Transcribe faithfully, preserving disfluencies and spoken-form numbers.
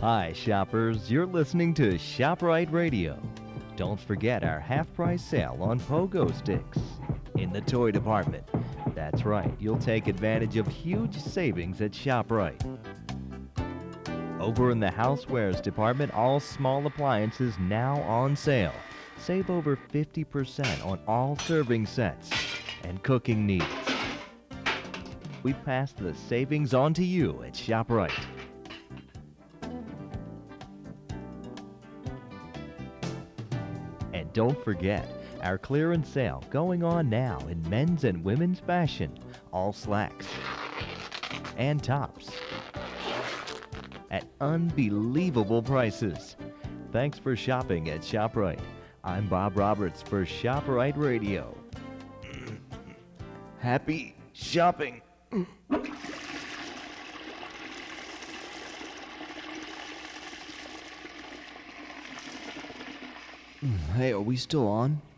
Hi, shoppers. You're listening to ShopRite Radio. Don't forget our half-price sale on pogo sticks in the toy department. That's right, you'll take advantage of huge savings at ShopRite. Over in the housewares department, all small appliances now on sale. Save over fifty percent on all serving sets and cooking needs. We pass the savings on to you at ShopRite. And don't forget, our clearance sale going on now in men's and women's fashion, all slacks and tops at unbelievable prices. Thanks for shopping at ShopRite. I'm Bob Roberts for ShopRite Radio. Happy shopping! Hey, are we still on?